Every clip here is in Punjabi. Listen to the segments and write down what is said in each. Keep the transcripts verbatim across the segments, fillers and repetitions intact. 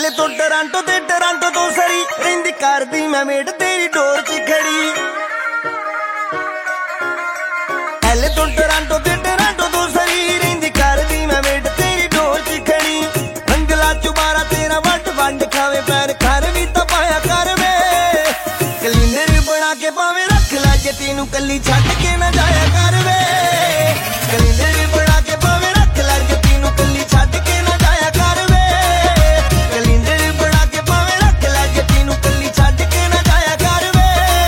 ਐਲੇ ਤੋਂ ਟੋਰਾਂਟੋ ਤੇ ਟੋਰਾਂਟੋ ਤੋਂ ਸਰੀ ਰਹਿੰਦੀ ਕਰਦੀ ਮੈਂ ਮੇਡ ਤੇਰੀ ਡੋਰ 'ਚ ਖੜੀ। ਐਲੇ ਤੋਂ ਟੋਰਾਂਟੋ ਤੇ ਟੋਰਾਂਟੋ ਤੋਂ ਸਰੀ ਰਹਿੰਦੀ ਕਰਦੀ ਮੈਂ ਮੇਡ ਤੇਰੀ ਡੋਰ 'ਚ ਖੜੀ। ਰੰਗਲਾ ਚੁਬਾਰਾ ਤੇਰਾ ਵੱਟ ਵੰਡ ਖਾਵੇ ਪੈਰ ਘਰ ਵੀ ਤਾਂ ਪਾਇਆ ਕਰ ਵੇ। ਕਲਿੰਦਰ ਬਣਾ ਕੇ ਭਾਵੇਂ ਰੱਖ ਲੈ ਜੇ ਤੈਨੂੰ ਕੱਲੀ ਛੱਡ ਕੇ ਨਾ ਜਾਇਆ ਕਰ ਵੇ। ਕਲਿੰਦਰ ਬਣਾ ਕੇ ਭਾਵੇਂ ਰੱਖ ਲੈ ਜੇ ਤੈਨੂੰ ਕੱਲੀ ਛੱਡ ਕੇ ਨਾ ਜਾਇਆ ਕਰ ਵੇ। ਕਲਿੰਦਰ ਬਣਾ ਕੇ ਭਾਵੇਂ ਰੱਖ ਲੈ ਜੇ ਤੈਨੂੰ ਕੱਲੀ ਛੱਡ ਕੇ ਨਾ ਜਾਇਆ ਕਰ ਵੇ।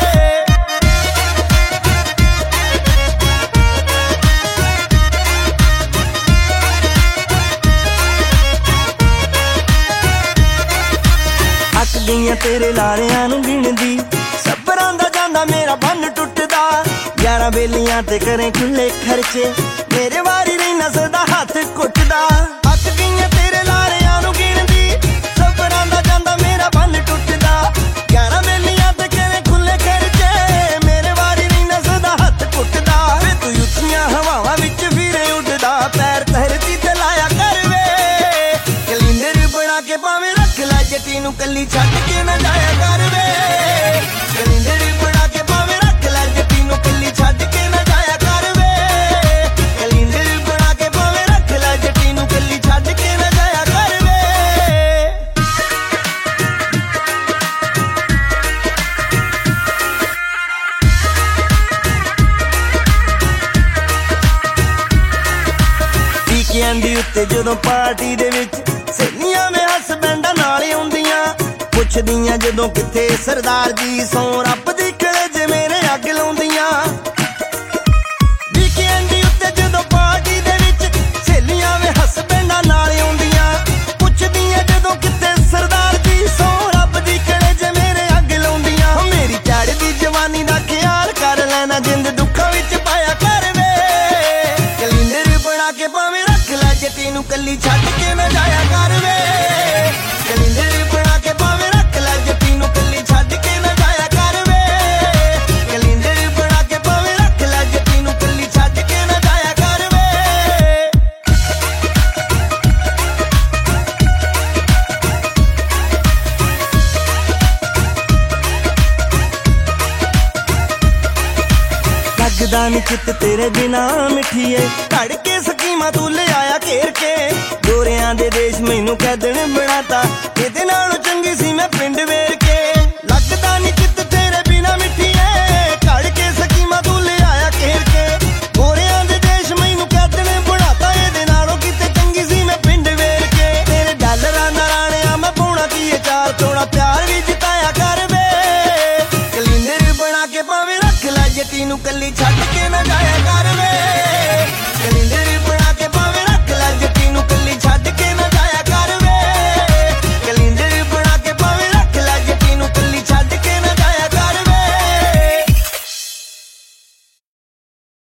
ਅੱਕ ਗਈਆਂ ਤੇਰੇ ਲਾਰਿਆਂ ਨੂੰ ਗਿਣਦੀ ਸਬਰਾਂ ਦਾ ਜਾਂਦਾ ਮੇਰਾ ਬੰਨ ਟੁੱਟਦਾ। ਯਾਰਾਂ ਵੇਲੀਆਂ ਤੇ ਕਰੇ ਖੁੱਲੇ ਖਰਚੇ ਮੇਰੇ ਵਾਰੀ ਰਹਿਣਾ ਸਦਾ ਹੱਥ ਕੁੱਟਦਾ। ਅੱਕ ਗਈਆਂ ਤੇਰੇ ਲਾਰਿਆਂ ਨੂੰ ਗਿਣਦੀ ਸਬਰਾਂ ਦਾ ਜਾਂਦਾ ਮੇਰਾ ਬੰਨ ਟੁੱਟਦਾ। ਯਾਰਾਂ ਵੇਲੀਆਂ ਤੇ ਕਰੇ ਖੁੱਲੇ ਖਰਚੇ ਮੇਰੇ ਵਾਰੀ ਰਹਿਣਾ ਸਦਾ ਹੱਥ ਕੁੱਟਦਾ। ਵੇ ਤੂੰ ਉੱਚੀਆਂ ਹਵਾਵਾਂ ਵਿੱਚ ਫਿਰੇ ਉੱਡਦਾ ਪੈਰ ਧਰਤੀ ਤੇ ਲਾਇਆ ਕਰ ਵੇ। ਕਲਿੰਦਰ ਬਣਾ ਕੇ ਭਾਵੇਂ ਰੱਖ ਲੈ ਜੇ ਤੈਨੂੰ ਕੱਲੀ ਛੱਡ ਕੇ ਨਾ ਜਾਇਆ ਕਰ ਵੇ। ਕਲਿੰਦਰ ਬਣਾ ਕੇ ਭਾਵੇਂ ਰੱਖ ਲੈ ਜੇ ਤੈਨੂੰ ਕੱਲੀ ਛੱਡ ਕੇ ਨਾ ਜਾਇਆ ਕਰ ਵੇ। ਕਲਿੰਦਰ ਬਣਾ ਕੇ ਭਾਵੇਂ ਰੱਖ ਲੈ ਜੇ ਤੈਨੂੰ ਕੱਲੀ ਛੱਡ ਕੇ ਨਾ ਜਾਇਆ ਕਰ ਵੇ। ਟੀਕਿਆਂ ਦੀ ਉੱਤੇ ਜਦੋਂ ਪਾਰਟੀ ਦੇ ਵਿੱਚ ਸਹੇਲੀਆਂ ਵੇ ਹਸਬੈਂਡਾਂ ਨਾਲ ਆਉਂਦੀਆਂ ਪੁੱਛਦੀਆਂ ਜਦੋਂ ਕਿੱਥੇ ਸਰਦਾਰ ਜੀ ਸੌ ਰੱਬ ਦੀ ਕਲੇ ਜੇ ਮੇਰੇ ਅੱਗ ਲਾਉਂਦੀਆਂ। ਵੀਕਐਂਡ ਦੀ ਉੱਤੇ ਜਦੋਂ ਪਾਰਟੀ ਦੇ ਵਿੱਚ ਸਹੇਲੀਆਂ ਵੇ ਹਸਬੈਂਡਾਂ ਨਾਲ ਆਉਂਦੀਆਂ ਪੁੱਛਦੀਆਂ ਜਦੋਂ ਕਿੱਥੇ ਸਰਦਾਰ ਜੀ ਸੌ ਰੱਬ ਦੀ ਕਲੇ ਜੇ ਮੇਰੇ ਅੱਗ ਲਾਉਂਦੀਆਂ। ਮੇਰੀ ਚੜ੍ਹਦੀ ਜਵਾਨੀ ਦਾ ਖਿਆਲ ਕਰ ਲੈਣਾ ਜਿੰਦ ਦੁੱਖਾਂ ਵਿੱਚ ਪਾਇਆ ਕਰ ਵੇ। ਕਲਿੰਦਰ ਬਣਾ ਕੇ ਭਾਵੇਂ ਰੱਖ ਲੈ ਜੇ ਤੈਨੂੰ ਕੱਲੀ ਛੱਡ ਕੇ ਨਾ ਜਾਇਆ ਕਰ ਵੇ। ਕਲਿੰਦਰ ਬਣਾ ਕੇ ਭਾਵੇਂ ਰੱਖ ਲੈ ਜੇ ਤੈਨੂੰ ਕੱਲੀ ਛੱਡ ਕੇ ਨਾ ਜਾਇਆ ਕਰ ਵੇ। ਕਲਿੰਦਰ ਬਣਾ ਕੇ ਭਾਵੇਂ ਰੱਖ ਲੈ ਜੇ ਤੈਨੂੰ ਕੱਲੀ ਛੱਡ ਕੇ ਨਾ ਜਾਇਆ ਕਰ ਵੇ। ਲੱਗਦਾ ਨੀ ਚਿੱਤ ਤੇਰੇ ਬਿਨਾ ਮਿੱਠੀਏ ਘੜ ਕੇ ਸਕੀਮਾਂ ਤੂੰ ਲਿਆਇਆ ਘੇਰ ਕੇ। ਗੋਰਿਆਂ ਦੇ ਦੇਸ਼ ਮੈਨੂੰ ਕੈਦਣ ਬਣਾਤਾ ਇਹਦੇ ਨਾਲੋਂ ਚੰਗੀ ਸੀ ਮੈਂ ਪਿੰਡ ਵੇਰ ਕੇ। ਲੱਗਦਾ ਨੀ ਚਿੱਤ ਤੇਰੇ ਬਿਨਾ ਮਿੱਠੀਏ ਘੜ ਕੇ ਸਕੀਮਾਂ ਤੂੰ ਲਿਆਇਆ ਘੇਰ ਕੇ। ਗੋਰਿਆਂ ਦੇ ਦੇਸ਼ ਮੈਨੂੰ ਕੈਦਣ ਬਣਾਤਾ ਇਹਦੇ ਨਾਲੋਂ ਕਿਤੇ ਚੰਗੀ ਸੀ ਮੈਂ ਪਿੰਡ ਵੇਰ ਕੇ। ਤੇਰੇ ਡਾਲਰਾਂ ਦਾ ਰਾਣਿਆ ਮੈਂ ਪਾਉਣਾ ਕੀ ਚਾਰ ਥੋੜਾ ਪਿਆਰ ਵੀ ਜਿਤਾਇਆ ਕਰ ਵੇ। ਕਲਿੰਦਰ ਬਣਾ ਕੇ ਭਾਵੇਂ ਰੱਖ ਲੈ ਜੇ ਤੈਨੂੰ ਕੱਲੀ ਛੱਡ ਕੇ ਨਾ ਜਾਇਆ ਕਰ ਵੇ। ਕਲਿੰਦਰ ਬਣਾ ਕੇ ਭਾਵੇਂ ਰੱਖ ਲੈ ਜੇ ਤੈਨੂੰ ਕੱਲੀ ਛੱਡ